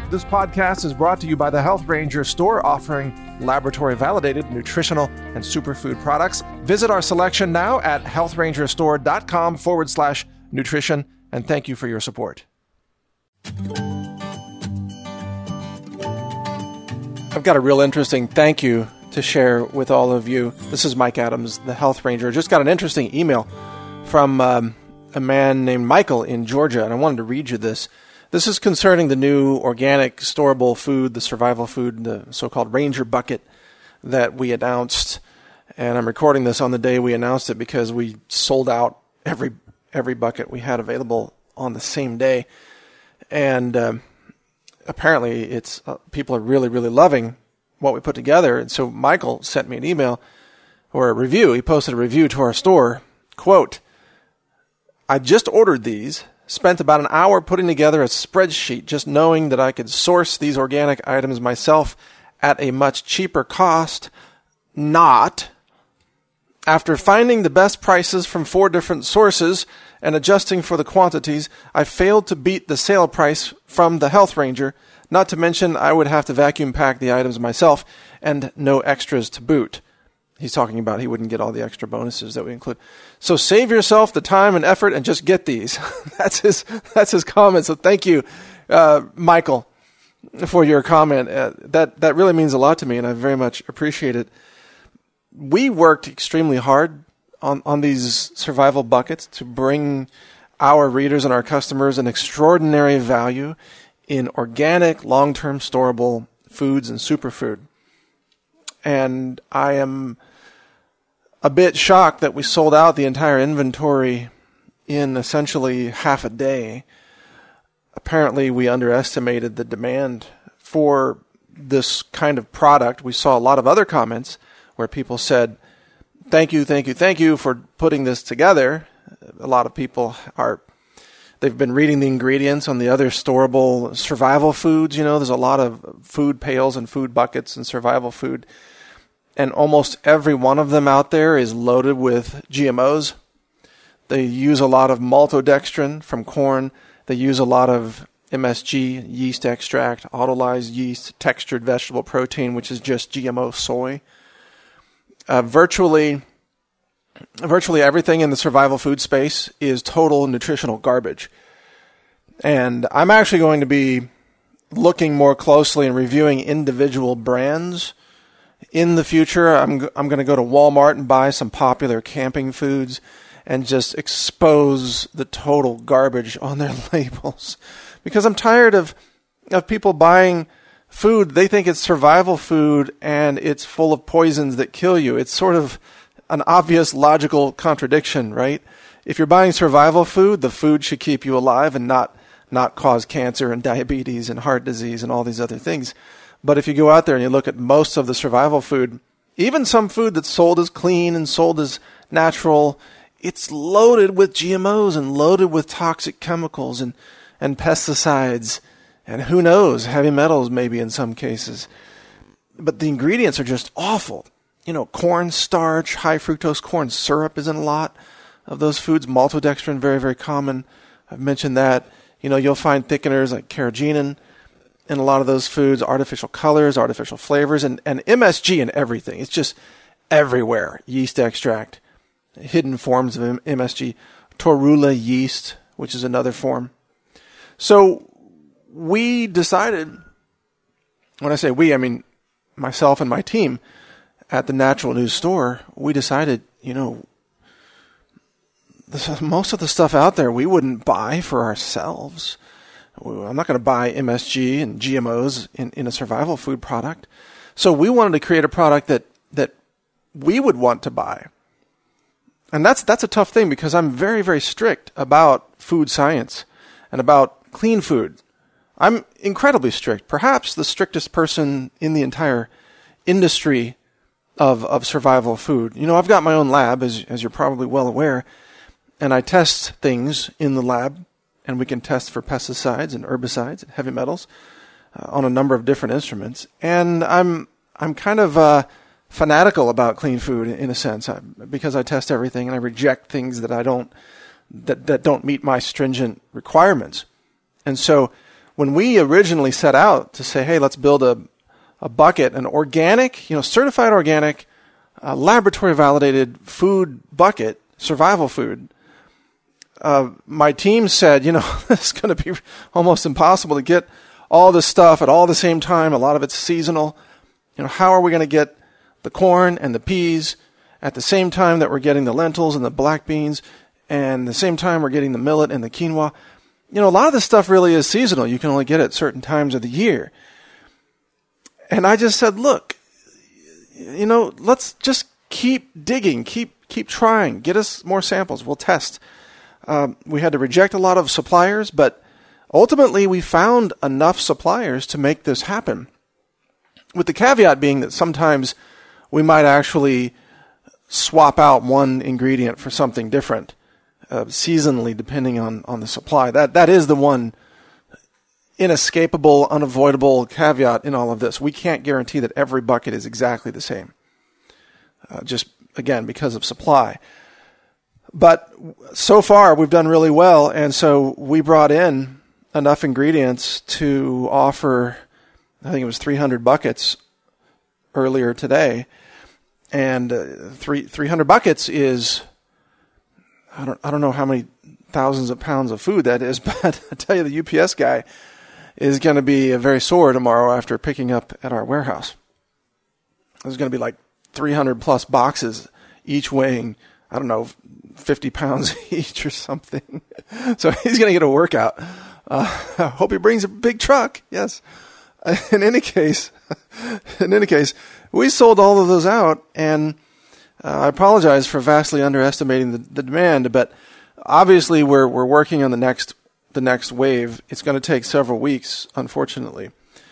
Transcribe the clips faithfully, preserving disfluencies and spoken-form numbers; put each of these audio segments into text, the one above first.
This podcast is brought to you by the Health Ranger store, offering laboratory-validated nutritional and superfood products. Visit our selection now at healthrangerstore.com forward slash nutrition, and thank you for your support. I've got a real interesting thank you to share with all of you. This is Mike Adams, the Health Ranger. Just got an interesting email from um, a man named Michael in Georgia, and I wanted to read you this. This is concerning the new organic storable food, the survival food, the so-called Ranger Bucket that we announced. And I'm recording this on the day we announced it because we sold out every every bucket we had available on the same day. And um, apparently it's uh, people are really, really loving what we put together. And so Michael sent me an email or a review. He posted a review to our store. Quote, "I just ordered these. Spent about an hour putting together a spreadsheet just knowing that I could source these organic items myself at a much cheaper cost. Not. After finding the best prices from four different sources and adjusting for the quantities, I failed to beat the sale price from the Health Ranger. Not to mention I would have to vacuum pack the items myself and no extras to boot." He's talking about he wouldn't get all the extra bonuses that we include. So save yourself the time and effort and just get these. That's his that's his comment. So thank you, uh, Michael, for your comment. Uh, that, that really means a lot to me, and I very much appreciate it. We worked extremely hard on, on these survival buckets to bring our readers and our customers an extraordinary value in organic, long-term storable foods and superfood. And I am a bit shocked that we sold out the entire inventory in essentially half a day. Apparently, we underestimated the demand for this kind of product. We saw a lot of other comments where people said, thank you, thank you, thank you for putting this together. A lot of people are, they've been reading the ingredients on the other storable survival foods. You know, there's a lot of food pails and food buckets and survival food. And almost every one of them out there is loaded with G M Os. They use a lot of maltodextrin from corn. They use a lot of M S G, yeast extract, autolyzed yeast, textured vegetable protein, which is just G M O soy. Uh, virtually, virtually everything in the survival food space is total nutritional garbage. And I'm actually going to be looking more closely and reviewing individual brands. In the future, I'm I'm going to go to Walmart and buy some popular camping foods and just expose the total garbage on their labels. Because I'm tired of of people buying food. They think it's survival food and it's full of poisons that kill you. It's sort of an obvious logical contradiction, right? If you're buying survival food, the food should keep you alive and not not cause cancer and diabetes and heart disease and all these other things. But if you go out there and you look at most of the survival food, even some food that's sold as clean and sold as natural, it's loaded with G M Os and loaded with toxic chemicals and, and pesticides and who knows, heavy metals maybe in some cases. But the ingredients are just awful. You know, corn starch, high fructose corn syrup is in a lot of those foods. Maltodextrin, very, very common. I've mentioned that. You know, you'll find thickeners like carrageenan in a lot of those foods, artificial colors, artificial flavors, and, and M S G in everything. It's just everywhere. Yeast extract, hidden forms of M S G, torula yeast, which is another form. So we decided, when I say we, I mean myself and my team at the Natural News Store, we decided, you know, this, most of the stuff out there we wouldn't buy for ourselves. I'm not going to buy M S G and G M Os in, in a survival food product. So we wanted to create a product that, that we would want to buy. And that's that's a tough thing because I'm very, very strict about food science and about clean food. I'm incredibly strict, perhaps the strictest person in the entire industry of of survival food. You know, I've got my own lab, as as you're probably well aware, and I test things in the lab. And we can test for pesticides and herbicides and heavy metals uh, on a number of different instruments. And I'm I'm kind of uh, fanatical about clean food in a sense I, because I test everything and I reject things that I don't that that don't meet my stringent requirements. And so when we originally set out to say, hey, let's build a, a bucket, an organic, you know, certified organic, uh, laboratory validated food bucket, survival food, uh, my team said, you know, it's going to be almost impossible to get all this stuff at all the same time. A lot of it's seasonal. You know, how are we going to get the corn and the peas at the same time that we're getting the lentils and the black beans, and the same time we're getting the millet and the quinoa? You know, a lot of this stuff really is seasonal. You can only get it at certain times of the year. And I just said, look, you know, let's just keep digging, keep keep trying, get us more samples. We'll test. Um, we had to reject a lot of suppliers, but ultimately we found enough suppliers to make this happen. With the caveat being that sometimes we might actually swap out one ingredient for something different, uh, seasonally, depending on, on the supply. That that is the one inescapable, unavoidable caveat in all of this. We can't guarantee that every bucket is exactly the same, uh, just, again, because of supply. But so far, we've done really well, and so we brought in enough ingredients to offer, I think it was three hundred buckets earlier today. And uh, three, three hundred buckets is, I don't, I don't know how many thousands of pounds of food that is, but I tell you, the U P S guy is going to be very sore tomorrow after picking up at our warehouse. There's going to be like three hundred plus boxes, each weighing, I don't know, fifty pounds each or something. So he's going to get a workout. Uh, I hope he brings a big truck. Yes. In any case, in any case, we sold all of those out, and uh, I apologize for vastly underestimating the, the demand. But obviously, we're we're working on the next the next wave. It's going to take several weeks, unfortunately.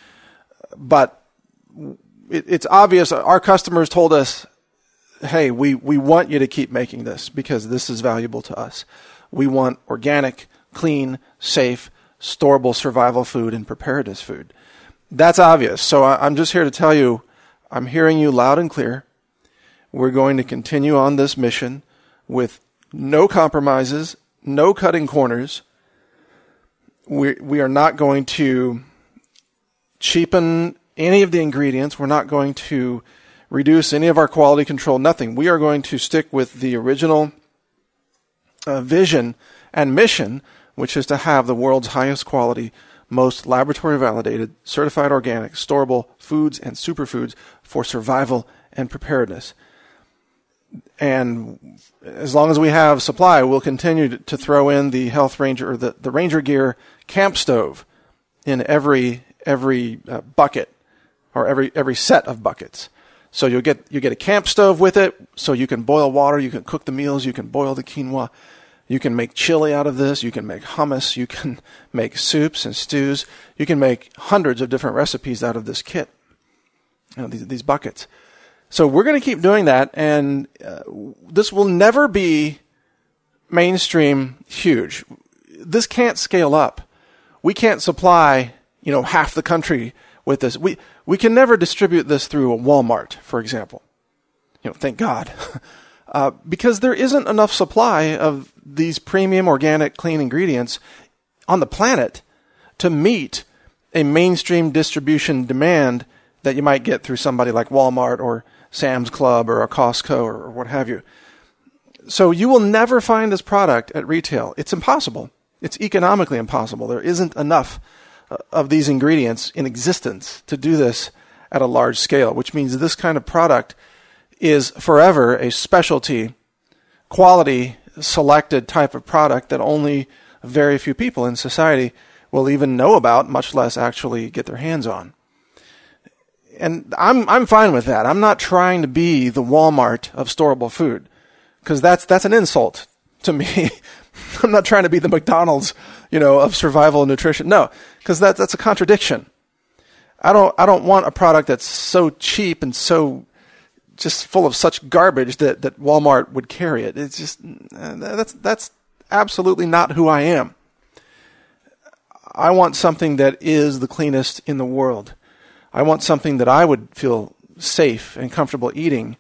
But it, it's obvious. Our customers told us, "Hey, we we want you to keep making this because this is valuable to us. We want organic, clean, safe, storable survival food and preparedness food." That's obvious. So I, I'm just here to tell you, I'm hearing you loud and clear. We're going to continue on this mission with no compromises, no cutting corners. We we are not going to cheapen any of the ingredients. We're not going to reduce any of our quality control, nothing. We are going to stick with the original uh, vision and mission, which is to have the world's highest quality, most laboratory validated, certified organic, storable foods and superfoods for survival and preparedness. And as long as we have supply, we'll continue to throw in the Health Ranger or the, the Ranger Gear camp stove in every every uh, bucket or every every set of buckets. So you'll get you get a camp stove with it, so you can boil water, you can cook the meals, you can boil the quinoa. You can make chili out of this. You can make hummus. You can make soups and stews. You can make hundreds of different recipes out of this kit, you know, these, these buckets. So we're going to keep doing that, and uh, this will never be mainstream huge. This can't scale up. We can't supply, you know, half the country with this. We we can never distribute this through a Walmart, for example. You know, thank God. Uh, because there isn't enough supply of these premium organic clean ingredients on the planet to meet a mainstream distribution demand that you might get through somebody like Walmart or Sam's Club or a Costco or, or what have you. So you will never find this product at retail. It's impossible. It's economically impossible. There isn't enough uh, of these ingredients in existence to do this at a large scale, which means this kind of product is forever a specialty, quality, selected type of product that only very few people in society will even know about, much less actually get their hands on. And I'm I'm fine with that. I'm not trying to be the Walmart of storable food, because that's that's an insult to me. I'm not trying to be the McDonald's, you know, of survival and nutrition. No, because that that's a contradiction. I don't I don't want a product that's so cheap and so just full of such garbage that, that Walmart would carry it. It's just, uh, that's, that's absolutely not who I am. I want something that is the cleanest in the world. I want something that I would feel safe and comfortable eating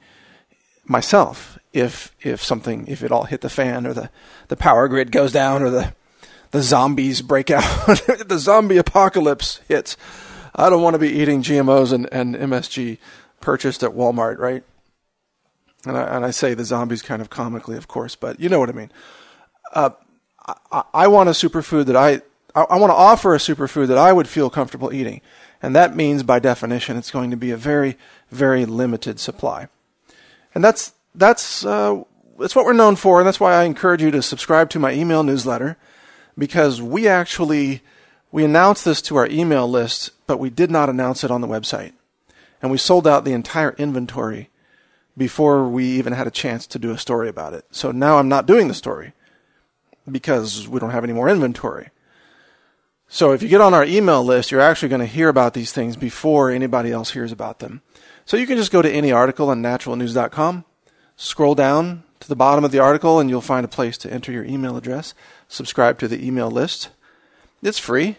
myself if, if something, if it all hit the fan or the, the power grid goes down or the, the zombies break out, the zombie apocalypse hits. I don't want to be eating G M Os and, and M S G purchased at Walmart, right? And I, and I say the zombies kind of comically, of course, but you know what I mean. Uh, I, I want a superfood that I, I, I want to offer a superfood that I would feel comfortable eating. And that means, by definition, it's going to be a very, very limited supply. And that's, that's, uh, that's what we're known for. And that's why I encourage you to subscribe to my email newsletter, because we actually, we announced this to our email list, but we did not announce it on the website. And we sold out the entire inventory before we even had a chance to do a story about it. So now I'm not doing the story because we don't have any more inventory. So if you get on our email list, you're actually going to hear about these things before anybody else hears about them. So you can just go to any article on natural news dot com, scroll down to the bottom of the article, and you'll find a place to enter your email address, subscribe to the email list. It's free.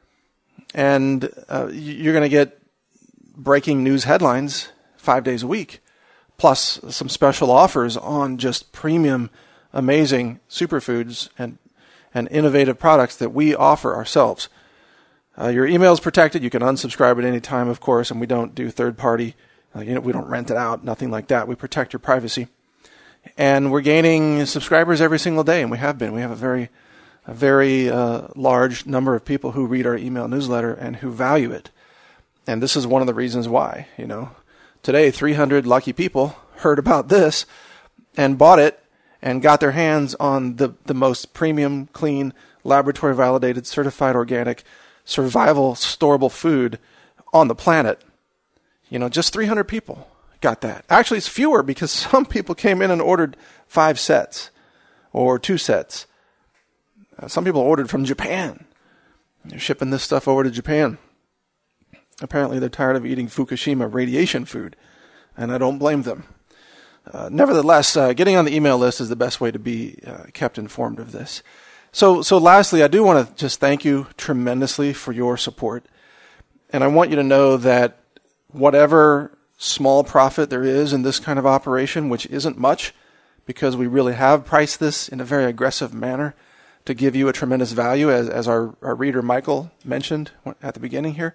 And uh, you're going to get breaking news headlines five days a week, plus some special offers on just premium, amazing superfoods and and innovative products that we offer ourselves. Uh, your email is protected. You can unsubscribe at any time, of course, and we don't do third-party. Uh, you know, we don't rent it out, nothing like that. We protect your privacy. And we're gaining subscribers every single day, and we have been. We have a very, a very uh, large number of people who read our email newsletter and who value it. And this is one of the reasons why. You know, today, three hundred lucky people heard about this and bought it, and got their hands on the, the most premium, clean, laboratory-validated, certified organic, survival, storable food on the planet. You know, just three hundred people got that. Actually, it's fewer because some people came in and ordered five sets or two sets. Uh, some people ordered from Japan. They're shipping this stuff over to Japan. Apparently, they're tired of eating Fukushima radiation food, and I don't blame them. Uh, nevertheless, uh, getting on the email list is the best way to be uh, kept informed of this. So, so lastly, I do want to just thank you tremendously for your support. And I want you to know that whatever small profit there is in this kind of operation, which isn't much, because we really have priced this in a very aggressive manner to give you a tremendous value, as, as our, our reader Michael mentioned at the beginning here.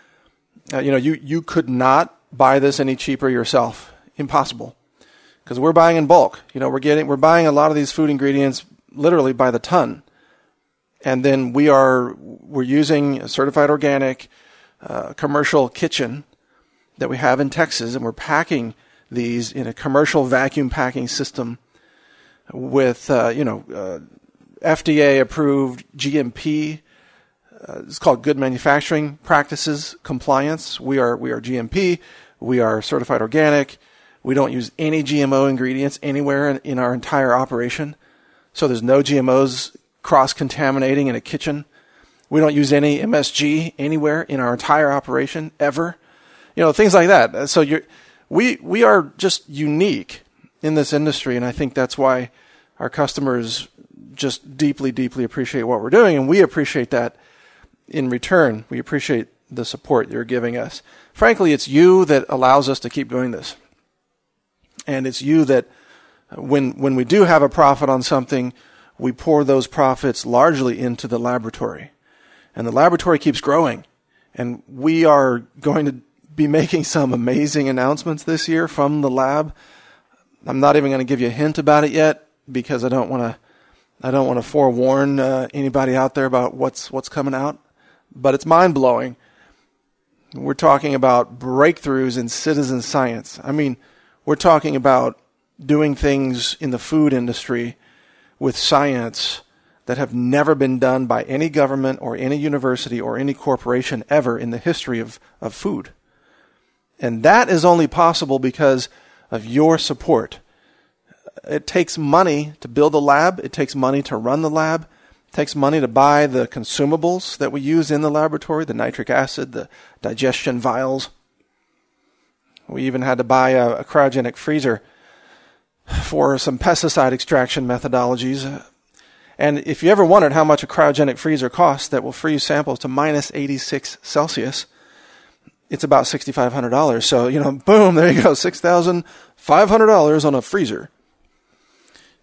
Uh, you know, you, you could not buy this any cheaper yourself. Impossible. Because we're buying in bulk. You know, we're getting, we're buying a lot of these food ingredients literally by the ton. And then we are, we're using a certified organic, uh, commercial kitchen that we have in Texas, and we're packing these in a commercial vacuum packing system with, uh, you know, uh, F D A approved G M P. Uh, it's called Good Manufacturing Practices Compliance. We are, we are G M P. We are certified organic. We don't use any G M O ingredients anywhere in, in our entire operation. So there's no G M Os cross-contaminating in a kitchen. We don't use any M S G anywhere in our entire operation, ever. You know, things like that. So you're, we we are just unique in this industry, and I think that's why our customers just deeply, deeply appreciate what we're doing, and we appreciate that in return. We appreciate the support you're giving us. Frankly, it's you that allows us to keep doing this. And it's you that, when when we do have a profit on something, we pour those profits largely into the laboratory. And the laboratory keeps growing. And we are going to be making some amazing announcements this year from the lab. I'm not even going to give you a hint about it yet, because I don't want to I don't want to forewarn uh, anybody out there about what's what's coming out. But it's mind-blowing. We're talking about breakthroughs in citizen science. I mean, we're talking about doing things in the food industry with science that have never been done by any government or any university or any corporation ever in the history of, of food. And that is only possible because of your support. It takes money to build a lab. It takes money to run the lab. It takes money to buy the consumables that we use in the laboratory, the nitric acid, the digestion vials. We even had to buy a, a cryogenic freezer for some pesticide extraction methodologies. And if you ever wondered how much a cryogenic freezer costs that will freeze samples to minus eighty-six Celsius, it's about six thousand five hundred dollars. So, you know, boom, there you go, six thousand five hundred dollars on a freezer.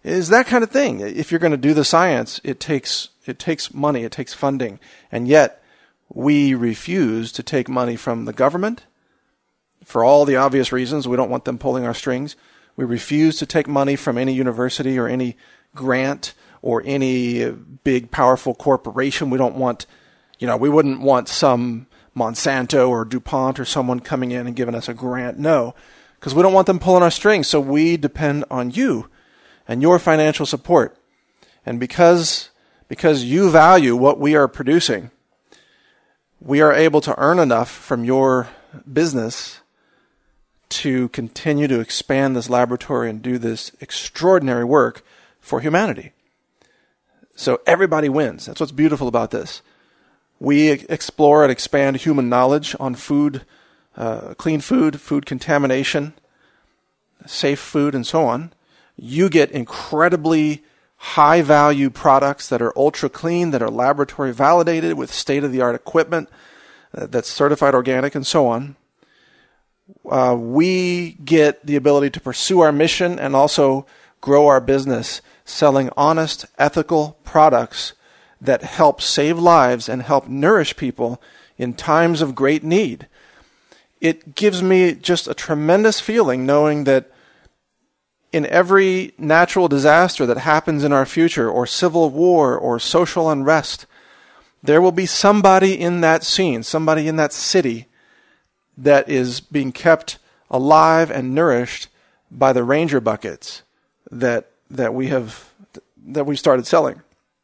is that kind of thing. If you're going to do the science, it takes it takes money, it takes funding. And yet, we refuse to take money from the government for all the obvious reasons. We don't want them pulling our strings. We refuse to take money from any university or any grant or any big, powerful corporation. We don't want, you know, we wouldn't want some Monsanto or DuPont or someone coming in and giving us a grant. No, because we don't want them pulling our strings. So we depend on you and your financial support. And because, because you value what we are producing, we are able to earn enough from your business to continue to expand this laboratory and do this extraordinary work for humanity. So everybody wins. That's what's beautiful about this. We explore and expand human knowledge on food, uh, clean food, food contamination, safe food, and so on. You get incredibly high-value products that are ultra-clean, that are laboratory validated with state-of-the-art equipment uh, that's certified organic, and so on. Uh, we get the ability to pursue our mission and also grow our business selling honest, ethical products that help save lives and help nourish people in times of great need. It gives me just a tremendous feeling knowing that in every natural disaster that happens in our future, or civil war, or social unrest, there will be somebody in that scene, somebody in that city that is being kept alive and nourished by the Ranger buckets that that we have that we started selling.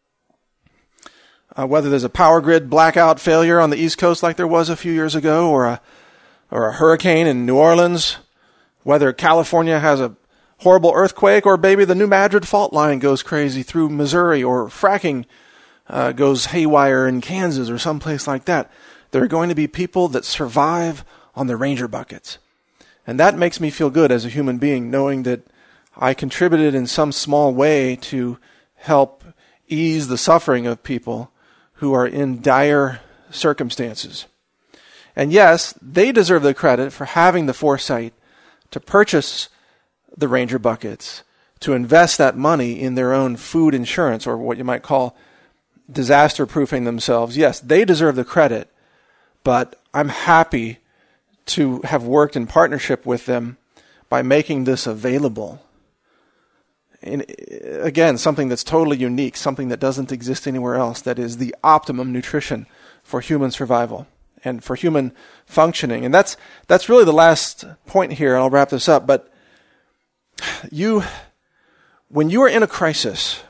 Uh, whether there's a power grid blackout failure on the East Coast like there was a few years ago, or a or a hurricane in New Orleans, whether California has a horrible earthquake, or maybe the New Madrid fault line goes crazy through Missouri, or fracking uh, goes haywire in Kansas or someplace like that, there are going to be people that survive on the Ranger buckets. And that makes me feel good as a human being, knowing that I contributed in some small way to help ease the suffering of people who are in dire circumstances. And yes, they deserve the credit for having the foresight to purchase the Ranger buckets, to invest that money in their own food insurance, or what you might call disaster-proofing themselves. Yes, they deserve the credit, but I'm happy to have worked in partnership with them by making this available. And again, something that's totally unique, something that doesn't exist anywhere else, that is the optimum nutrition for human survival and for human functioning. And that's that's really the last point here, and I'll wrap this up. But you, when you are in a crisis,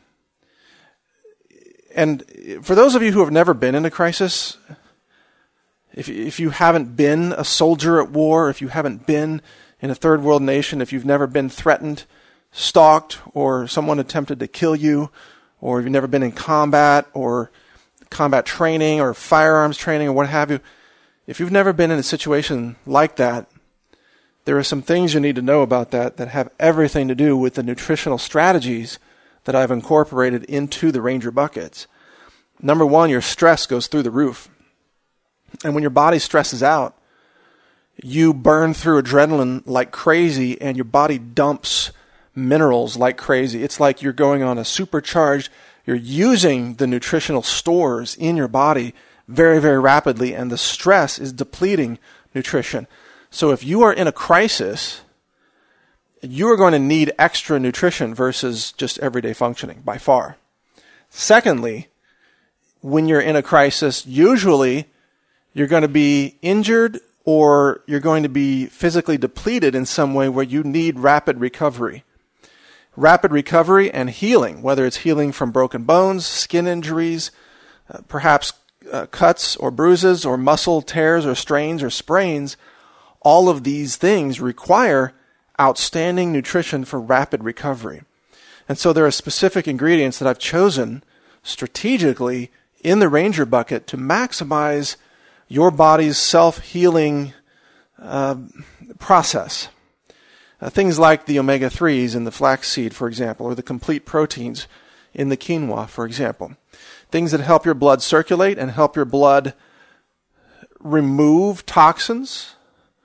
and for those of you who have never been in a crisis, if if you haven't been a soldier at war, if you haven't been in a third world nation, if you've never been threatened, stalked, or someone attempted to kill you, or if you've never been in combat or combat training or firearms training or what have you, if you've never been in a situation like that, there are some things you need to know about that that have everything to do with the nutritional strategies that I've incorporated into the Ranger buckets. Number one, your stress goes through the roof. And when your body stresses out, you burn through adrenaline like crazy, and your body dumps minerals like crazy. It's like you're going on a supercharged, you're using the nutritional stores in your body very, very rapidly, and the stress is depleting nutrition. So if you are in a crisis, you are going to need extra nutrition versus just everyday functioning, by far. Secondly, when you're in a crisis, usually you're going to be injured or you're going to be physically depleted in some way where you need rapid recovery. Rapid recovery and healing, whether it's healing from broken bones, skin injuries, uh, perhaps uh, cuts or bruises or muscle tears or strains or sprains, all of these things require outstanding nutrition for rapid recovery. And so there are specific ingredients that I've chosen strategically in the Ranger bucket to maximize your body's self-healing uh, process. Uh, things like the omega threes in the flaxseed, for example, or the complete proteins in the quinoa, for example. Things that help your blood circulate and help your blood remove toxins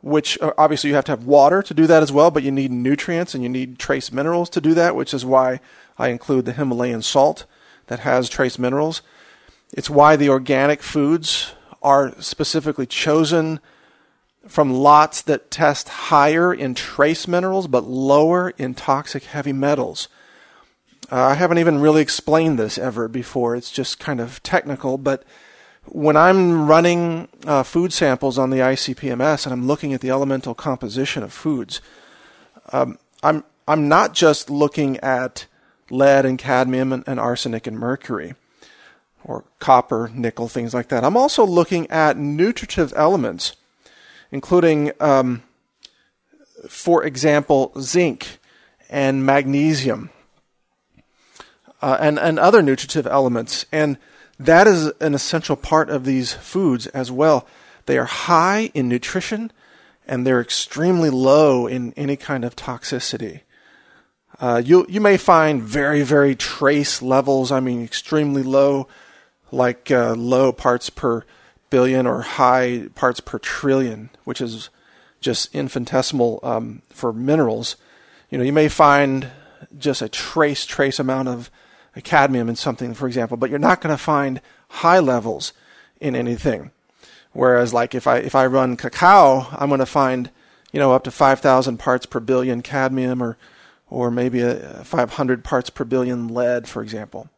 which uh, obviously you have to have water to do that as well, but you need nutrients and you need trace minerals to do that, which is why I include the Himalayan salt that has trace minerals. It's why the organic foods are specifically chosen from lots that test higher in trace minerals but lower in toxic heavy metals. Uh, I haven't even really explained this ever before. It's just kind of technical, but when I'm running uh, food samples on the I C P M S and I'm looking at the elemental composition of foods, um, I'm I'm not just looking at lead and cadmium and, and arsenic and mercury, or copper, nickel, things like that. I'm also looking at nutritive elements, including, um, for example, zinc and magnesium, uh, and, and other nutritive elements. And that is an essential part of these foods as well. They are high in nutrition, and they're extremely low in any kind of toxicity. Uh, you you may find very, very trace levels, I mean extremely low, like uh, low parts per billion or high parts per trillion, which is just infinitesimal um, for minerals. You know, you may find just a trace, trace amount of cadmium in something, for example, but you're not going to find high levels in anything. Whereas, like if I if I run cacao, I'm going to find, you know, up to five thousand parts per billion cadmium, or or maybe a five hundred parts per billion lead, for example.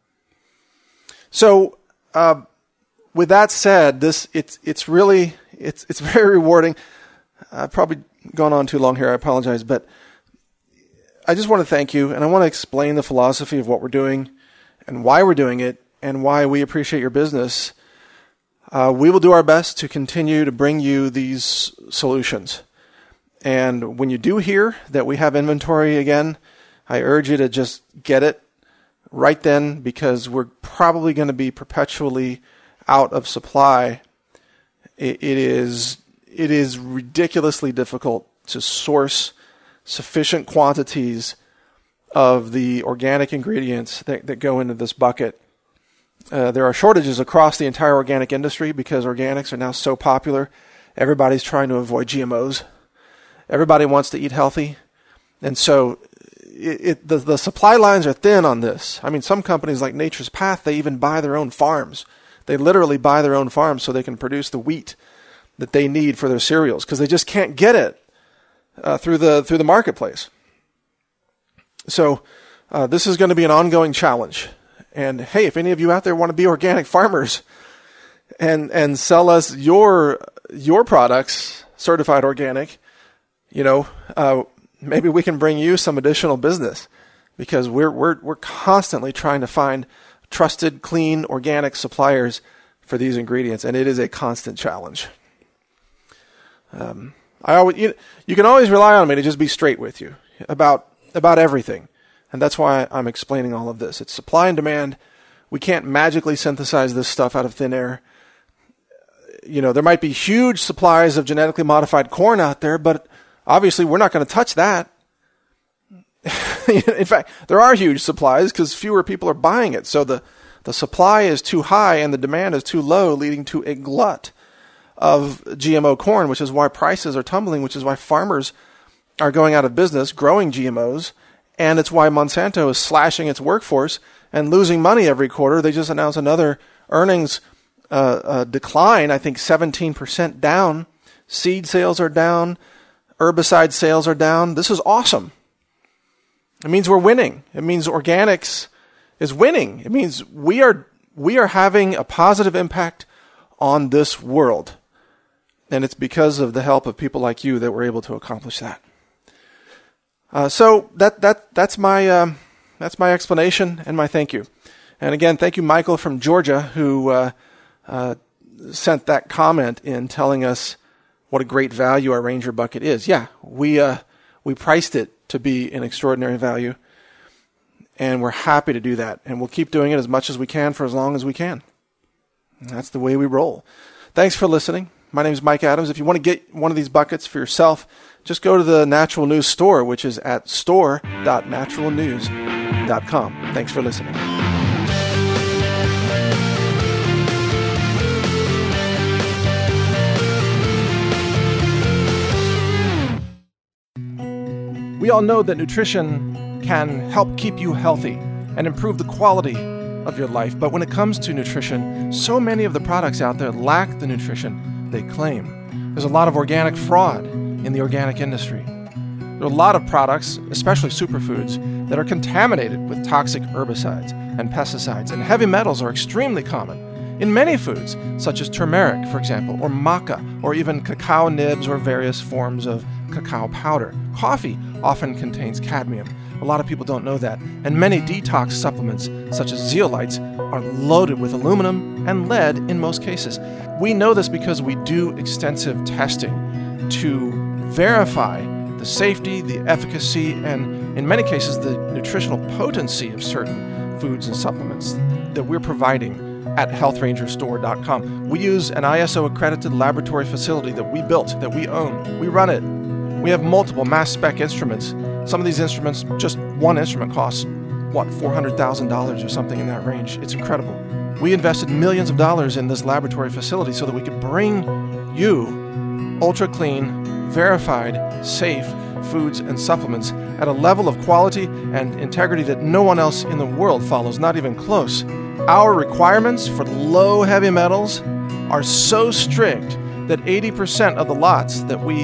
So, uh, with that said, this it's it's really it's it's very rewarding. I've probably gone on too long here. I apologize, but I just want to thank you, and I want to explain the philosophy of what we're doing and why we're doing it and why we appreciate your business. Uh, we will do our best to continue to bring you these solutions. And when you do hear that we have inventory again, I urge you to just get it right then, because we're probably going to be perpetually out of supply. It, it is it is ridiculously difficult to source sufficient quantities of the organic ingredients that, that go into this bucket. Uh, there are shortages across the entire organic industry because organics are now so popular. Everybody's trying to avoid G M Os. Everybody wants to eat healthy. And so it, it, the, the supply lines are thin on this. I mean, some companies like Nature's Path, they even buy their own farms. They literally buy their own farms so they can produce the wheat that they need for their cereals, because they just can't get it uh, through the through the marketplace. So uh, this is going to be an ongoing challenge. And hey, if any of you out there want to be organic farmers and and sell us your your products, certified organic, you know, uh, maybe we can bring you some additional business, because we're we're we're constantly trying to find trusted, clean, organic suppliers for these ingredients, and it is a constant challenge. Um, I always you, you can always rely on me to just be straight with you about about everything. And that's why I'm explaining all of this. It's supply and demand. We can't magically synthesize this stuff out of thin air. You know, there might be huge supplies of genetically modified corn out there, but obviously we're not going to touch that. In fact, there are huge supplies because fewer people are buying it. So the, the supply is too high and the demand is too low, leading to a glut of G M O corn, which is why prices are tumbling, which is why farmers are going out of business growing G M Os. And it's why Monsanto is slashing its workforce and losing money every quarter. They just announced another earnings uh, uh, decline, I think seventeen percent down. Seed sales are down. Herbicide sales are down. This is awesome. It means we're winning. It means organics is winning. It means we are we are having a positive impact on this world. And it's because of the help of people like you that we're able to accomplish that. Uh, so that that that's my um, that's my explanation and my thank you. And again, thank you, Michael from Georgia, who uh, uh, sent that comment in telling us what a great value our Ranger bucket is. Yeah, we uh, we priced it to be an extraordinary value, and we're happy to do that. And we'll keep doing it as much as we can for as long as we can. And that's the way we roll. Thanks for listening. My name is Mike Adams. If you want to get one of these buckets for yourself, just go to the Natural News store, which is at store dot natural news dot com. Thanks for listening. We all know that nutrition can help keep you healthy and improve the quality of your life. But when it comes to nutrition, so many of the products out there lack the nutrition they claim. There's a lot of organic fraud in the organic industry. There are a lot of products, especially superfoods, that are contaminated with toxic herbicides and pesticides, and heavy metals are extremely common in many foods, such as turmeric, for example, or maca, or even cacao nibs or various forms of cacao powder. Coffee often contains cadmium. A lot of people don't know that. And many detox supplements, such as zeolites, are loaded with aluminum and lead in most cases. We know this because we do extensive testing to verify the safety, the efficacy, and in many cases, the nutritional potency of certain foods and supplements that we're providing at health ranger store dot com. We use an I S O accredited laboratory facility that we built, that we own. We run it. We have multiple mass spec instruments. Some of these instruments, just one instrument costs, what, four hundred thousand dollars or something in that range. It's incredible. We invested millions of dollars in this laboratory facility so that we could bring you ultra clean, verified, safe foods and supplements at a level of quality and integrity that no one else in the world follows, not even close. Our requirements for low heavy metals are so strict that eighty percent of the lots that we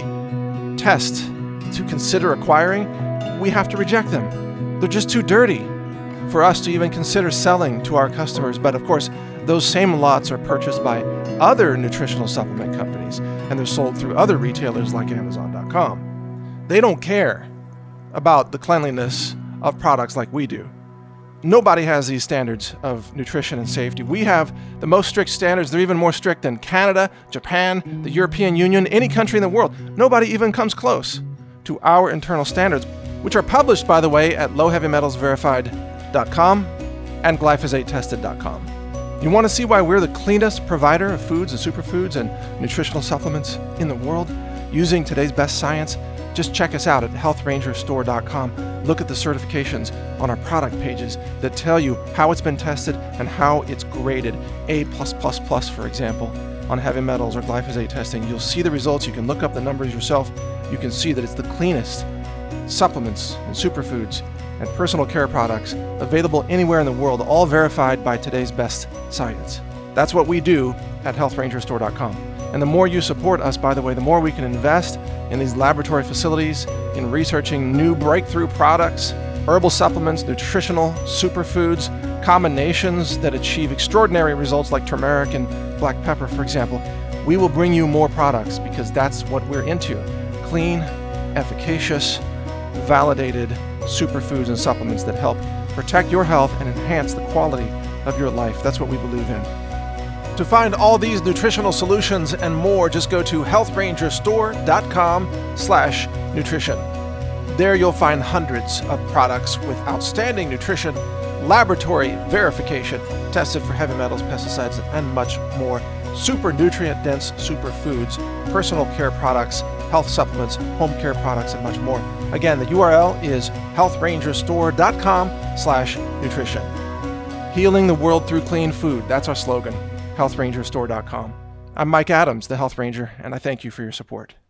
test to consider acquiring, we have to reject them. They're just too dirty for us to even consider selling to our customers. But of course, those same lots are purchased by other nutritional supplement companies, and they're sold through other retailers like amazon dot com. They don't care about the cleanliness of products like we do. Nobody has these standards of nutrition and safety. We have the most strict standards. They're even more strict than Canada, Japan, the European Union, any country in the world. Nobody even comes close to our internal standards, which are published, by the way, at low heavy metals verified dot com and glyphosate tested dot com. You want to see why we're the cleanest provider of foods and superfoods and nutritional supplements in the world using today's best science? Just check us out at health ranger store dot com. Look at the certifications on our product pages that tell you how it's been tested and how it's graded. A plus plus plus, for example, on heavy metals or glyphosate testing. You'll see the results. You can look up the numbers yourself. You can see that it's the cleanest supplements and superfoods and personal care products available anywhere in the world, all verified by today's best science. That's what we do at health ranger store dot com. And the more you support us, by the way, the more we can invest in these laboratory facilities, in researching new breakthrough products, herbal supplements, nutritional superfoods, combinations that achieve extraordinary results like turmeric and black pepper, for example. We will bring you more products because that's what we're into. Clean, efficacious, validated superfoods and supplements that help protect your health and enhance the quality of your life. That's what we believe in. To find all these nutritional solutions and more, just go to health ranger store dot com slash nutrition. There you'll find hundreds of products with outstanding nutrition, laboratory verification, tested for heavy metals, pesticides, and much more. Super nutrient-dense superfoods, personal care products, health supplements, home care products, and much more. Again, the U R L is health ranger store dot com slash nutrition. Healing the world through clean food. That's our slogan. health ranger store dot com. I'm Mike Adams, the Health Ranger, and I thank you for your support.